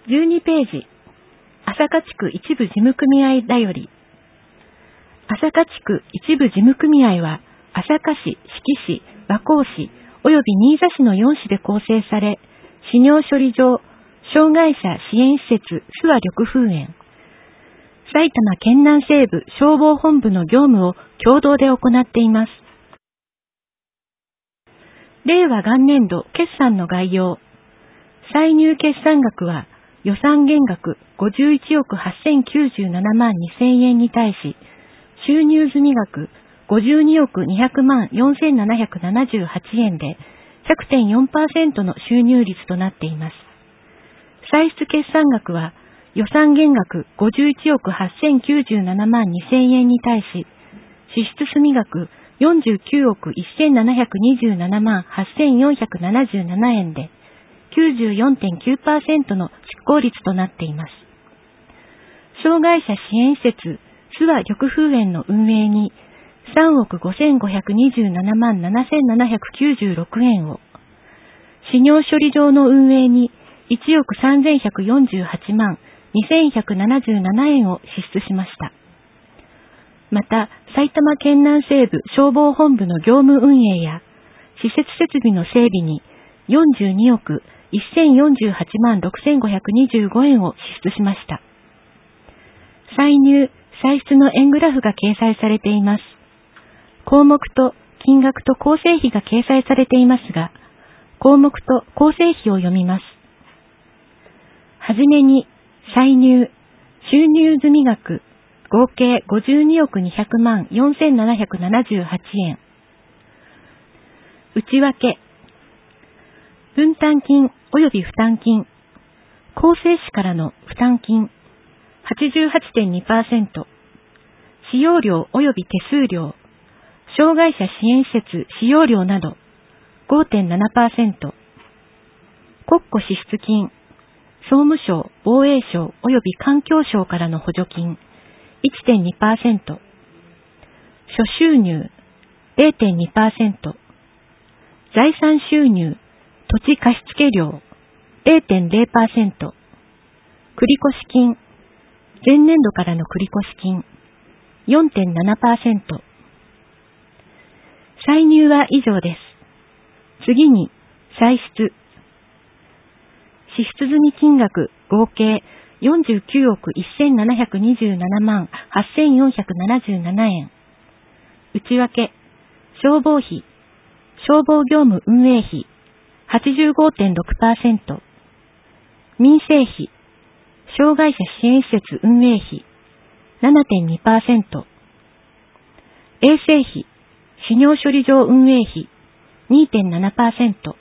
12ページ、朝霞地区一部事務組合だより。朝霞地区一部事務組合は、朝霞市、志木市、和光市、及び新座市の4市で構成され、死尿処理場、障害者支援施設、諏訪緑風園、埼玉県南西部消防本部の業務を共同で行っています。令和元年度決算の概要。歳入決算額は予算減額51億8097万2000円に対し、収入済額52億200万4778円で 100.4% の収入率となっています。歳出決算額は予算減額51億8097万2000円に対し、支出済額49億1727万8477円で 94.9% の執行率となっています。障害者支援施設諏訪緑風園の運営に3億5527万7796円を、死尿処理場の運営に1億3148万2177円を支出しました。また、埼玉県南西部消防本部の業務運営や施設設備の整備に42億1048万6525円を支出しました。歳入・歳出の円グラフが掲載されています。項目と金額と構成費が掲載されていますが、項目と構成費を読みます。はじめに、歳入、収入済額、合計52億200万4778円。内訳、分担金及び負担金、構成費からの負担金、88.2%、使用料及び手数料、障害者支援施設使用料など 5.7%、国庫支出金、総務省、防衛省及び環境省からの補助金 1.2%、諸収入 0.2%、財産収入、土地貸付料 0.0%、繰越金、前年度からの繰越金 4.7%。歳入は以上です。次に、歳出。支出済金額合計49億1727万8477円。内訳、消防費、消防業務運営費 85.6%、民生費、障害者支援施設運営費 7.2%、衛生費、死尿処理場運営費 2.7%、総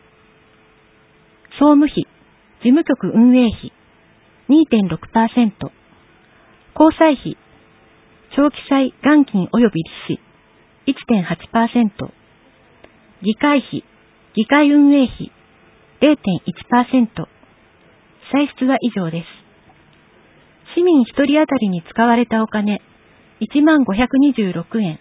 務費、事務局運営費 2.6%、交際費、長期債元金及び利子 1.8%、議会費、議会運営費 0.1%、歳出は以上です。市民一人当たりに使われたお金、1526円。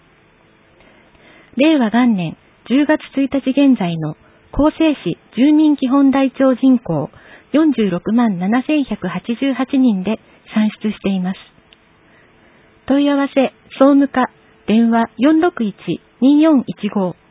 令和元年10月1日現在の構成市住民基本台帳人口46万7188人で算出しています。問い合わせ、総務課、電話461-2415。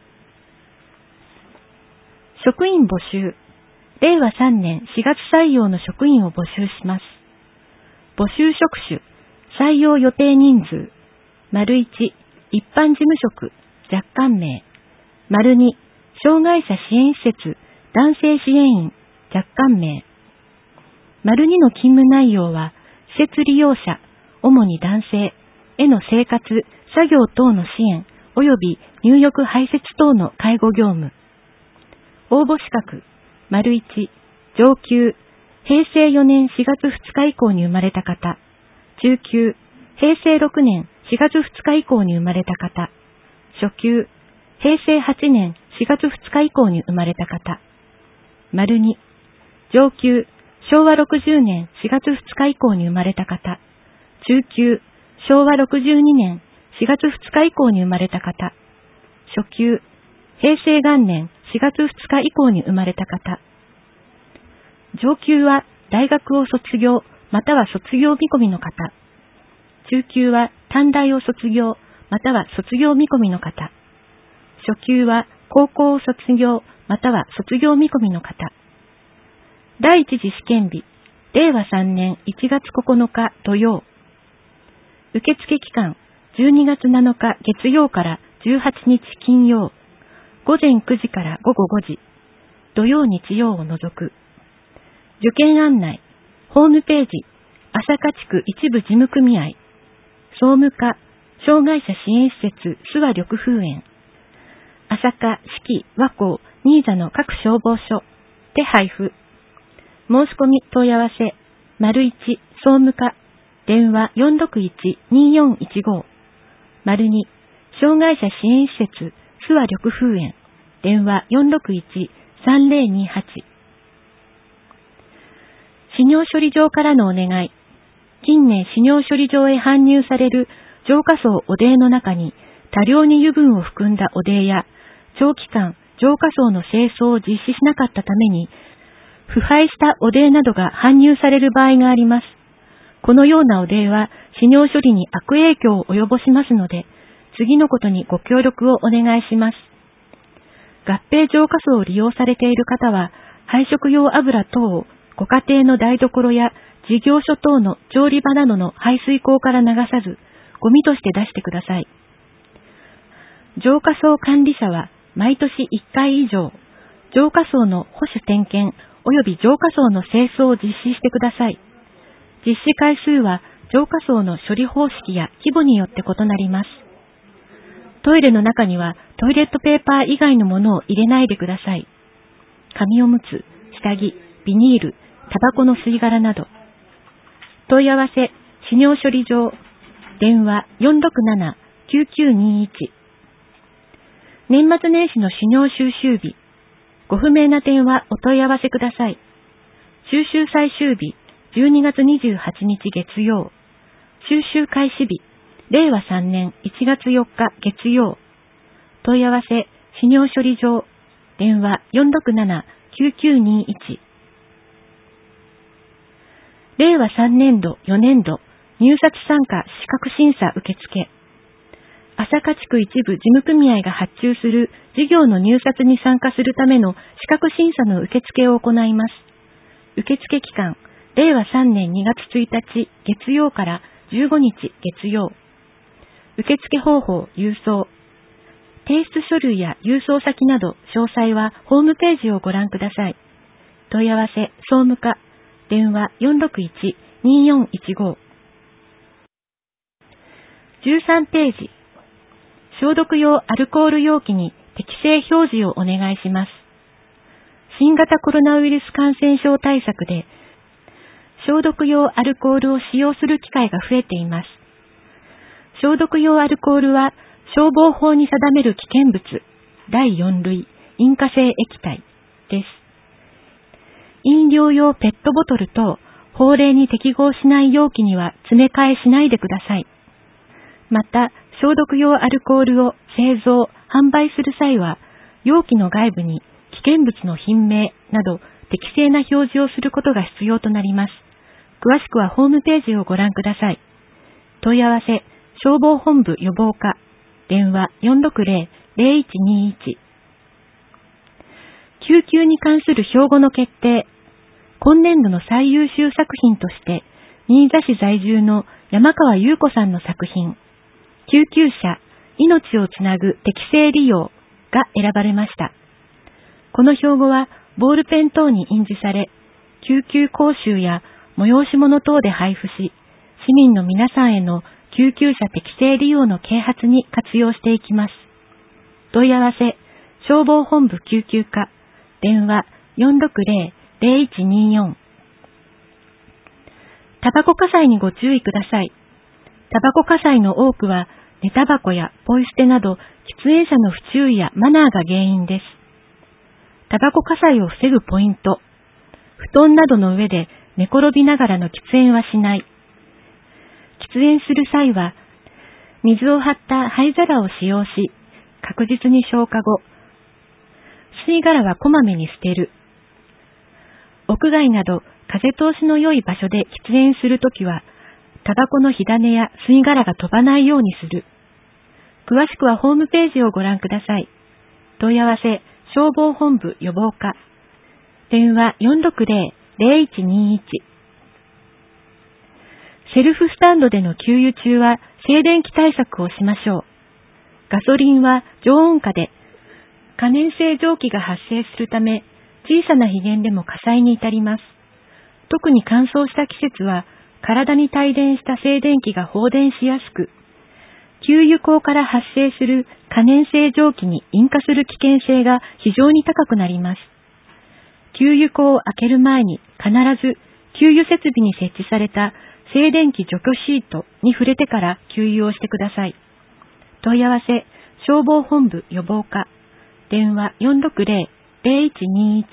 職員募集。令和3年4月採用の職員を募集します。募集職種、採用予定人数。1、一般事務職、若干名。2、障害者支援施設、男性支援員、若干名。2の勤務内容は、施設利用者、主に男性、への生活、作業等の支援、及び入浴排泄等の介護業務。応募資格、1、上級、平成4年4月2日以降に生まれた方、中級、平成6年4月2日以降に生まれた方、初級、平成8年4月2日以降に生まれた方、2、上級、昭和60年4月2日以降に生まれた方、中級、昭和62年4月2日以降に生まれた方、初級、平成元年4月2日以降に生まれた方、上級は大学を卒業、または卒業見込みの方。中級は短大を卒業、または卒業見込みの方。初級は高校を卒業、または卒業見込みの方。第一次試験日、令和3年1月9日土曜。受付期間、12月7日月曜から18日金曜。午前9時から午後5時。土曜日曜を除く。受験案内、ホームページ、朝霞地区一部事務組合、総務課、障害者支援施設諏訪緑風園、朝霞、四季、和光、新座の各消防署、手配布。申し込み問い合わせ、01、総務課、電話 461-2415、02、障害者支援施設諏訪緑風園、電話 461-3028。死尿処理場からのお願い。近年死尿処理場へ搬入される浄化槽汚泥の中に多量に油分を含んだ汚泥や長期間浄化槽の清掃を実施しなかったために腐敗した汚泥などが搬入される場合があります。このような汚泥は死尿処理に悪影響を及ぼしますので、次のことにご協力をお願いします。合併浄化槽を利用されている方は、配食用油等をご家庭の台所や事業所等の調理場などの排水溝から流さず、ゴミとして出してください。浄化槽管理者は毎年1回以上、浄化槽の保守点検及び浄化槽の清掃を実施してください。実施回数は浄化槽の処理方式や規模によって異なります。トイレの中にはトイレットペーパー以外のものを入れないでください。紙おむつ、下着、ビニール、タバコの吸い殻など。問い合わせ、死尿処理場、電話 467-9921。年末年始の死尿収集日、ご不明な点はお問い合わせください。収集最終日、12月28日月曜。収集開始日、令和3年1月4日月曜。問い合わせ、死尿処理場、電話 467-9921。令和3年度4年度入札参加資格審査受付。朝霞地区一部事務組合が発注する事業の入札に参加するための資格審査の受付を行います。受付期間、令和3年2月1日月曜から15日月曜。受付方法、郵送。提出書類や郵送先など詳細はホームページをご覧ください。問い合わせ、総務課、電話 461-2415。13ページ。消毒用アルコール容器に適正表示をお願いします。新型コロナウイルス感染症対策で、消毒用アルコールを使用する機会が増えています。消毒用アルコールは消防法に定める危険物第4類引火性液体です。飲料用ペットボトル等法令に適合しない容器には詰め替えしないでください。また、消毒用アルコールを製造・販売する際は、容器の外部に危険物の品名など適正な表示をすることが必要となります。詳しくはホームページをご覧ください。問い合わせ、消防本部予防課、電話 460-0121。救急に関する標語の決定。今年度の最優秀作品として、新座市在住の山川優子さんの作品、救急車、命をつなぐ適正利用が選ばれました。この標語は、ボールペン等に印字され、救急講習や催し物等で配布し、市民の皆さんへの救急車適正利用の啓発に活用していきます。問い合わせ、消防本部救急課、電話 460-0124。タバコ火災にご注意ください。タバコ火災の多くは、寝タバコやポイ捨てなど、喫煙者の不注意やマナーが原因です。タバコ火災を防ぐポイント。布団などの上で寝転びながらの喫煙はしない。喫煙する際は、水を張った灰皿を使用し、確実に消火後、吸い殻はこまめに捨てる。屋外など風通しの良い場所で喫煙するときは、タバコの火種や吸い殻が飛ばないようにする。詳しくはホームページをご覧ください。問い合わせ、消防本部予防課。電話460-0121。セルフスタンドでの給油中は静電気対策をしましょう。ガソリンは常温下で可燃性蒸気が発生するため、小さな火源でも火災に至ります。特に乾燥した季節は、体に帯電した静電気が放電しやすく、給油口から発生する可燃性蒸気に引火する危険性が非常に高くなります。給油口を開ける前に必ず給油設備に設置された静電気除去シートに触れてから給油をしてください。問い合わせ、消防本部予防課。電話460-0121。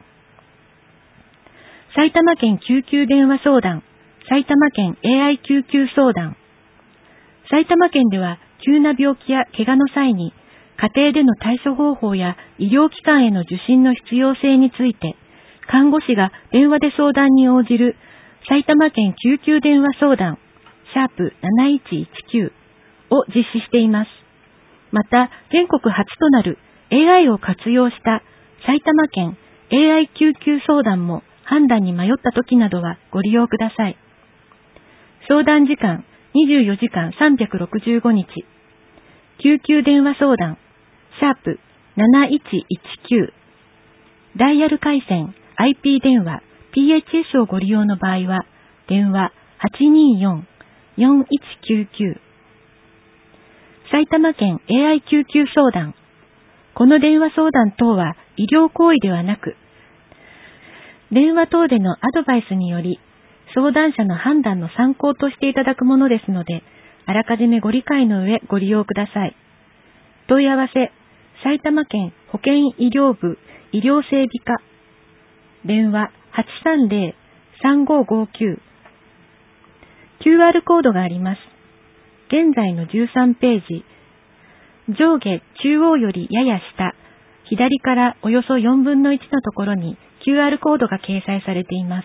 埼玉県救急電話相談、埼玉県 AI 救急相談。埼玉県では急な病気や怪我の際に家庭での対処方法や医療機関への受診の必要性について看護師が電話で相談に応じる埼玉県救急電話相談#7119を実施しています。また全国初となる AI を活用した埼玉県 AI 救急相談も判断に迷った時などはご利用ください。相談時間24時間365日。救急電話相談#7119。ダイヤル回線 IP 電話 PHS をご利用の場合は電話824-4199。埼玉県 AI 救急相談。この電話相談等は医療行為ではなく、電話等でのアドバイスにより、相談者の判断の参考としていただくものですので、あらかじめご理解の上ご利用ください。問い合わせ、埼玉県保健医療部医療整備課。電話830-3559。QR コードがあります。現在の13ページ、上下中央よりやや下、左からおよそ4分の1のところに QR コードが掲載されています。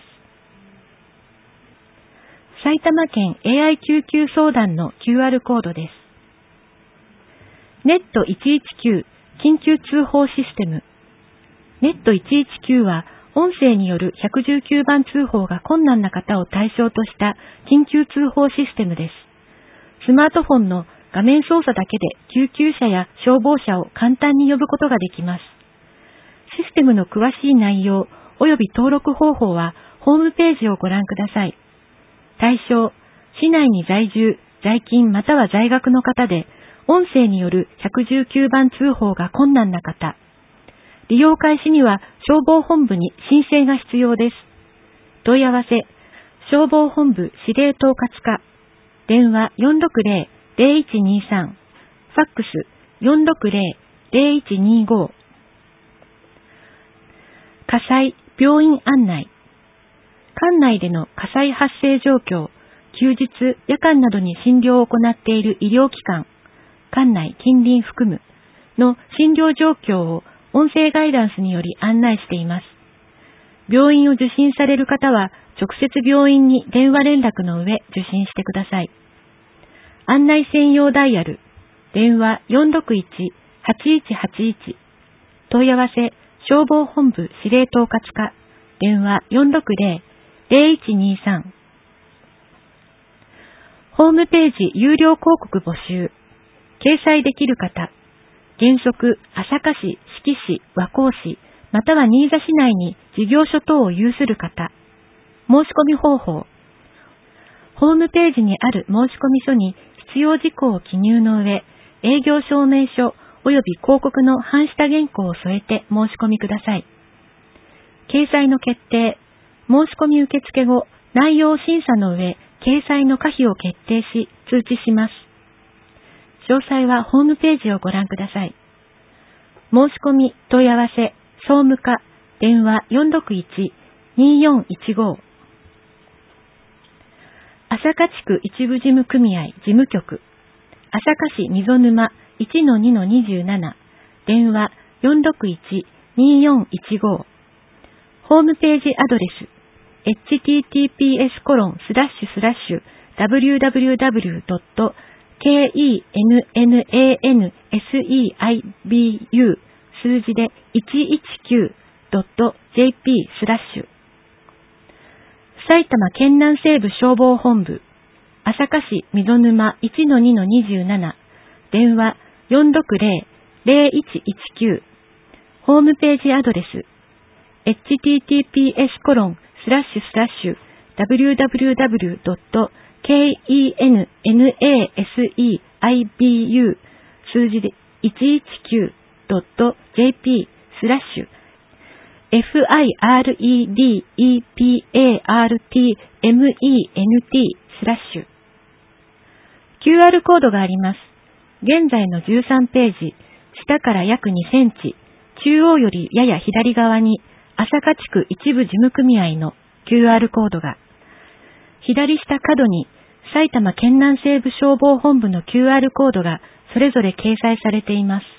埼玉県 AI 救急相談の QR コードです。ネット119緊急通報システム。ネット119は音声による119番通報が困難な方を対象とした緊急通報システムです。スマートフォンの画面操作だけで救急車や消防車を簡単に呼ぶことができます。システムの詳しい内容及び登録方法はホームページをご覧ください。対象、市内に在住、在勤または在学の方で、音声による119番通報が困難な方。利用開始には消防本部に申請が必要です。問い合わせ、消防本部司令統括課。電話460-0123。ファックス460-0125。火災、病院案内。管内での火災発生状況、休日、夜間などに診療を行っている医療機関、管内近隣含むの診療状況を音声ガイダンスにより案内しています。病院を受診される方は直接病院に電話連絡の上受診してください。案内専用ダイヤル、電話461-8181。問い合わせ、消防本部司令統括課、電話460-0123。ホームページ有料広告募集。掲載できる方。原則、朝霞市、志木市、和光市、または新座市内に事業所等を有する方。申し込み方法。ホームページにある申し込み書に必要事項を記入の上、営業証明書及び広告の半下原稿を添えて申し込みください。掲載の決定。申し込み受付後、内容審査の上、掲載の可否を決定し、通知します。詳細はホームページをご覧ください。申し込み問い合わせ、総務課、電話461-2415。朝霞地区一部事務組合事務局、朝霞市溝沼 1-2-27、電話461-2415。ホームページアドレス、 https://www.kennansibu 数字で 119.jp 埼玉県南西部消防本部朝霞市溝沼 1-2-27 電話 460-0119 ホームページアドレス https://www.kennasibu 数字で 119.jp FIREDEPARTMENT QR コードがあります。現在の13ページ、下から約2センチ、中央よりやや左側に、朝霞地区一部事務組合の QR コードが、左下角に埼玉県南西部消防本部の QR コードがそれぞれ掲載されています。